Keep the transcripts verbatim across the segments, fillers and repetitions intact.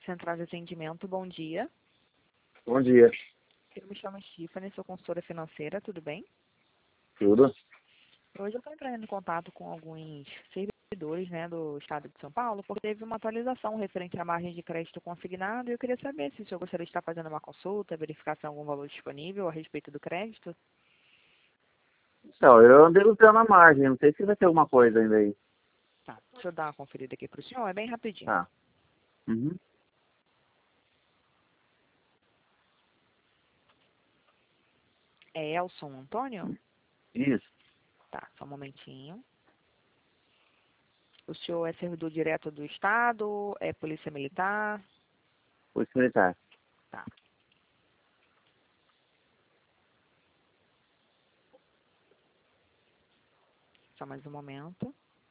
Central de Atendimento, bom dia. Bom dia. Eu me chamo Stephanie, sou consultora financeira, tudo bem? Tudo? Hoje eu estou entrando em contato com alguns servidores, né, do estado de São Paulo, porque teve uma atualização referente à margem de crédito consignado e eu queria saber se o senhor gostaria de estar fazendo uma consulta, verificar se tem algum valor disponível a respeito do crédito. Então, eu andei usando a margem, não sei se vai ter alguma coisa ainda aí. Tá, deixa eu dar uma conferida aqui para o senhor, é bem rapidinho. Tá. Uhum. É Elson Antônio? Isso. Tá, só um momentinho. O senhor é servidor direto do estado, é polícia militar? Polícia Militar. Tá. Só mais um momento.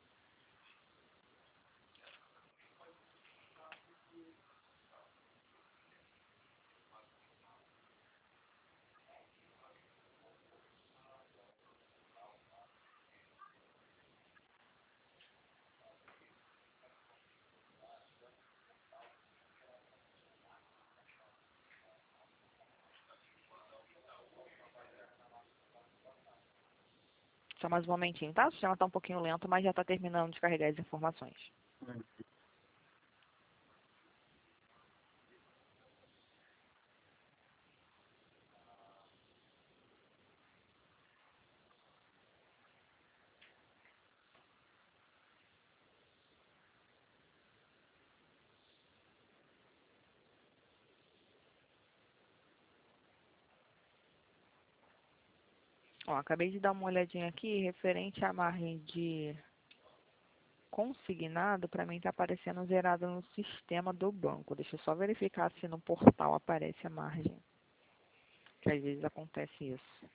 Só mais um momentinho, tá? O sistema está um pouquinho lento, mas já está terminando de carregar as informações. Ó, acabei de dar uma olhadinha aqui, referente à margem de consignado, para mim está aparecendo zerado no sistema do banco. Deixa eu só verificar se no portal aparece a margem, que às vezes acontece isso.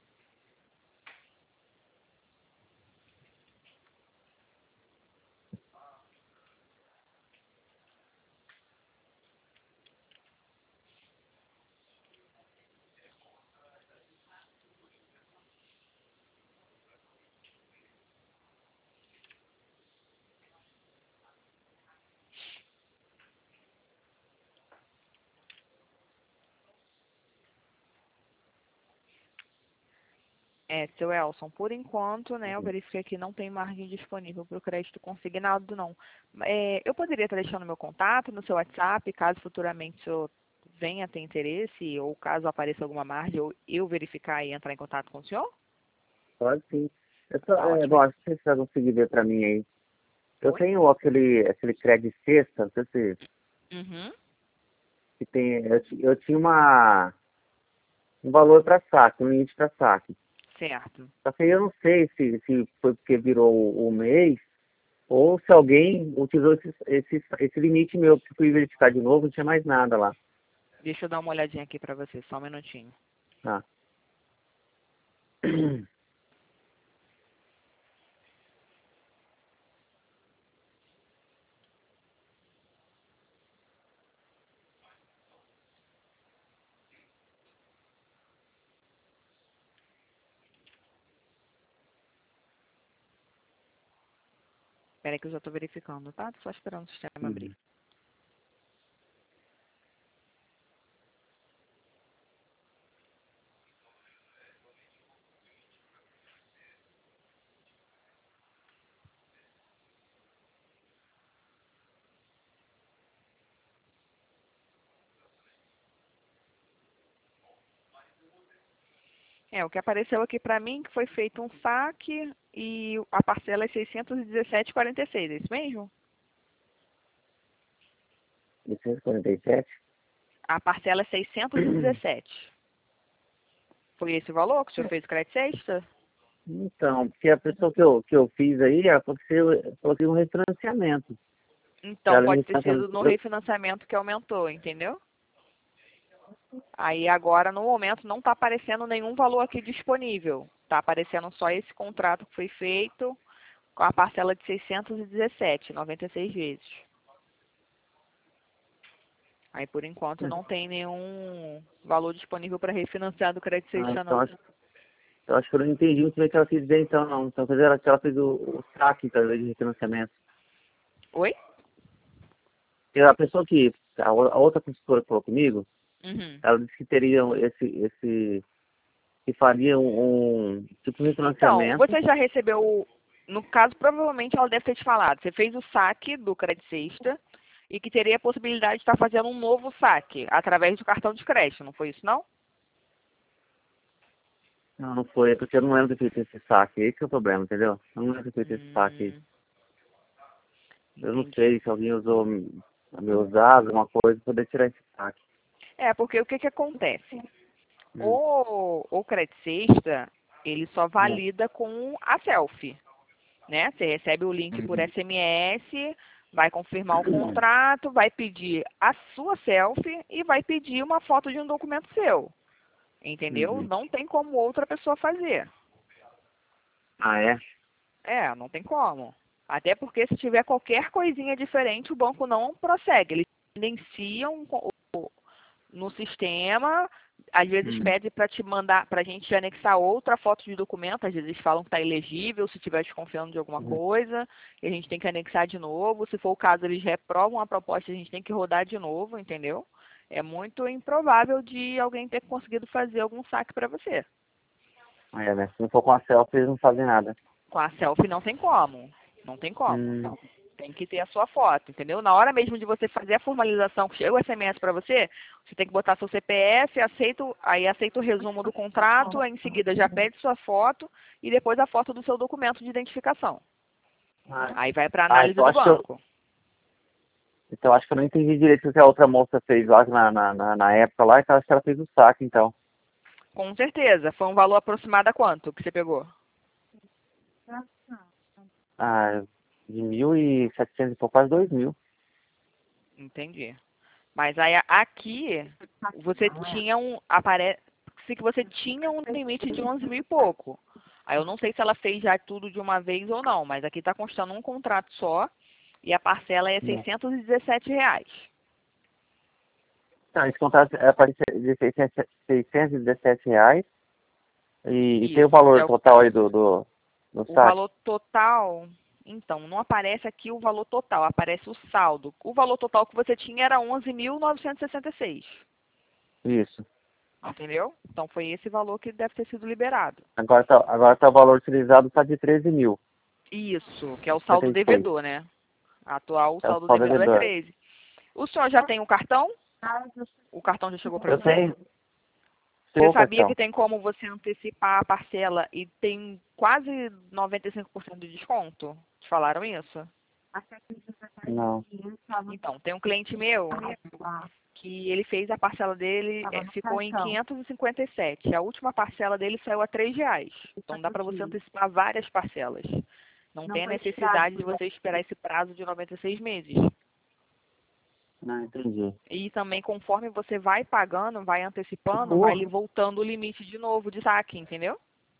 É, seu Elson, por enquanto, né, eu Uhum. verifiquei que não tem margem disponível para o crédito consignado, não. É, eu poderia estar deixando meu contato no seu WhatsApp, caso futuramente o senhor venha a ter interesse, ou caso apareça alguma margem, ou eu verificar e entrar em contato com o senhor? Pode sim. Eu só, Tá é, ótimo. bom, acho que você vai conseguir ver pra mim aí. Eu Oi? tenho aquele, aquele crédito sexta, não sei se Uhum. que tem. Eu, ti- eu tinha uma, um valor para saque, um limite para saque. Certo. Só que eu não sei se, se foi porque virou o, o mês ou se alguém utilizou esse, esse, esse limite meu, porque fui verificar de novo, não tinha mais nada lá. Deixa eu dar uma olhadinha aqui para você, só um minutinho. Tá. Espera aí que eu já estou verificando, tá? Tô só esperando o sistema abrir. Uhum. É, o que apareceu aqui para mim que foi feito um saque e a parcela é seiscentos e dezessete e quarenta e seis, é isso mesmo? oitocentos e quarenta e sete? A parcela é seiscentos e dezessete. Foi esse o valor que o senhor fez o crédito sexta? Então, porque a pessoa que eu, que eu fiz aí, ela falou que eu coloquei um refinanciamento. Então, Ela me pode ter refinanciamento. sido no Eu, refinanciamento que aumentou, entendeu? Aí agora, no momento, não está aparecendo nenhum valor aqui disponível. Está aparecendo só esse contrato que foi feito com a parcela de seiscentos e dezessete, noventa e seis vezes. Aí, por enquanto, não tem nenhum valor disponível para refinanciar do crédito ah, sexta, então, não. acho, eu acho que eu não entendi muito bem o que ela quis dizer, então, não. Então, quer dizer, ela, que ela fez o, o saque, talvez, de refinanciamento. Oi? E a pessoa que a, o- a outra consultora que falou comigo, Uhum. ela disse que teriam esse, esse, que fariam um, tipo, um Então, refinanciamento. você já recebeu, no caso, provavelmente ela deve ter te falado, você fez o saque do Credit Sexta e que teria a possibilidade de estar fazendo um novo saque através do cartão de crédito, não foi isso não? Não, não foi, é porque eu não lembro de ter feito esse saque, esse é o problema, entendeu? Eu não lembro de ter feito esse saque. Hum, Eu não entendi. sei se alguém usou meus dados, alguma coisa, para poder tirar esse saque. É, porque o que que acontece? Hum. O, o Credit Sexta, ele só Hum. valida com a selfie, né? Você recebe o link por Uhum. S M S, vai confirmar o contrato, vai pedir a sua selfie e vai pedir uma foto de um documento seu. Entendeu? Uhum. Não tem como outra pessoa fazer. Ah, é? É, não tem como. Até porque se tiver qualquer coisinha diferente, o banco não prossegue. Eles tendenciam o- o- no sistema, às vezes Hum. pede para te mandar, para a gente anexar outra foto de documento, às vezes falam que está ilegível, se estiver desconfiando de alguma Uhum. coisa, e a gente tem que anexar de novo. Se for o caso, eles reprovam a proposta, a gente tem que rodar de novo, entendeu? É muito improvável de alguém ter conseguido fazer algum saque para você. Ah, é, né? Se não for com a selfie, eles não fazem nada. Com a selfie não tem como. Não tem como. Hum. Tem que ter a sua foto, entendeu? Na hora mesmo de você fazer a formalização, que chega o S M S para você, você tem que botar seu C P F, aceito, aí aceita o resumo do contrato, aí em seguida já pede sua foto e depois a foto do seu documento de identificação. Ah, Aí vai para ah, análise então do acho que eu, banco. então acho que eu não entendi direito o que a outra moça fez lá na, na, na, na época lá, que eu acho que ela fez o saque, então. Com certeza. Foi um valor aproximado a quanto que você pegou? Ah, de mil e setecentos e pouco, quase dois mil. Entendi. Mas aí aqui você tinha um aparece que você tinha um limite de onze mil e pouco. Aí eu não sei se ela fez já tudo de uma vez ou não, mas aqui está constando um contrato só e a parcela é Hum. seiscentos e dezessete reais. Então, esse contrato é para de seiscentos e dezessete reais. E, e tem o Isso, que valor é o, total aí do, do, do o saque? valor total. Então, não aparece aqui o valor total, aparece o saldo. O valor total que você tinha era onze mil novecentos e sessenta e seis. Isso. Entendeu? Então foi esse valor que deve ter sido liberado. Agora tá, agora tá o valor utilizado tá de treze mil. Isso, que é o saldo setenta e seis. devedor, né? Atual, o É o saldo só devedor é devedor. treze. O senhor já tem o cartão? O cartão já chegou para Eu você? tenho. Você Sou sabia que cartão. tem como você antecipar a parcela e tem quase noventa e cinco por cento de desconto? Te falaram isso? Não. Então, tem um cliente meu que ele fez a parcela dele, é, ficou em quinhentos e cinquenta e sete. A última parcela dele saiu a três reais. Então dá para você antecipar várias parcelas. Não tem a necessidade de você esperar esse prazo de noventa e seis meses. Não, entendi. E também conforme você vai pagando, vai antecipando, vai lhe Burro. voltando o limite de novo de saque, entendeu?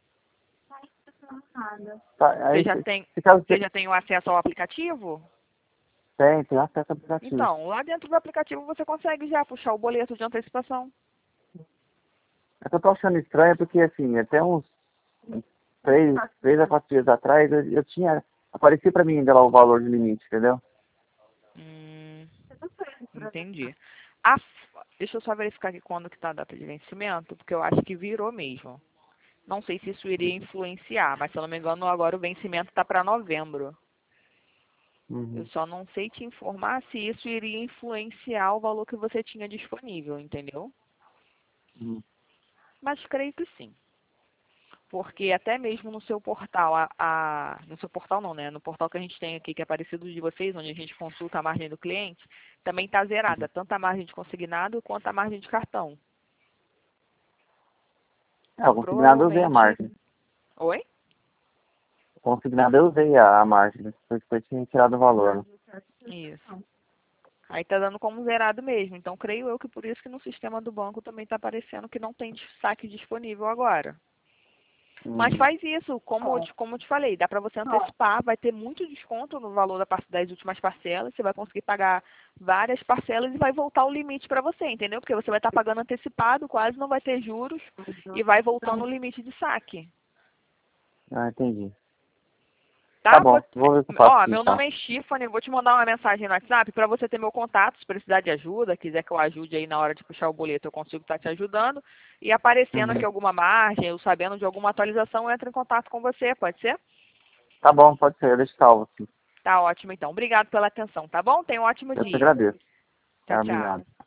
Tá, Você aí, já se, tem, se caso você te- já tem o acesso ao aplicativo? tem, tem acesso ao aplicativo. Então, lá dentro do aplicativo você consegue já puxar o boleto de antecipação. É que eu tô achando estranho porque, assim, até uns três, três a quatro dias atrás, eu, eu tinha... Aparecia pra mim ainda lá o valor de limite, entendeu? Hum, entendi. A f- deixa eu só verificar aqui quando que está a data de vencimento, porque eu acho que virou mesmo. Não sei se isso iria influenciar, mas se eu não me engano, agora o vencimento está para novembro. Eu Uhum. só não sei te informar se isso iria influenciar o valor que você tinha disponível, entendeu? Uhum. Mas creio que sim. Porque até mesmo no seu portal, a, a- no seu portal não, né? No portal que a gente tem aqui, que é parecido de vocês, onde a gente consulta a margem do cliente, também está zerada, tanto a margem de consignado quanto a margem de cartão. É, o Então, consignado eu usei a provavelmente... margem. Oi? O consignado eu usei a, a margem, depois que eu tinha tirado o valor, né? Isso. Aí está dando como zerado mesmo. Então, creio eu que por isso que no sistema do banco também está aparecendo que não tem saque disponível agora. Mas Uhum. faz isso, como eu te, como eu te falei, dá para você antecipar, vai ter muito desconto no valor da par- das últimas parcelas, você vai conseguir pagar várias parcelas e vai voltar o limite para você, entendeu? Porque você vai estar pagando antecipado, quase não vai ter juros e vai voltando o limite de saque. Ah, entendi. Tá? Tá bom, Vou- vou ver o que eu faço Ó, aqui, meu então. nome é Stephanie, vou te mandar uma mensagem no WhatsApp para você ter meu contato, se precisar de ajuda, quiser que eu ajude aí na hora de puxar o boleto, eu consigo estar te ajudando. E aparecendo aqui Uhum. alguma margem, ou sabendo de alguma atualização, eu entro em contato com você, pode ser? Tá bom, pode ser, eu deixo salvo, sim. Tá ótimo então. Obrigado pela atenção, tá bom? Tenha um ótimo Eu te dia. agradeço. Tchau, Tá, tchau. obrigado.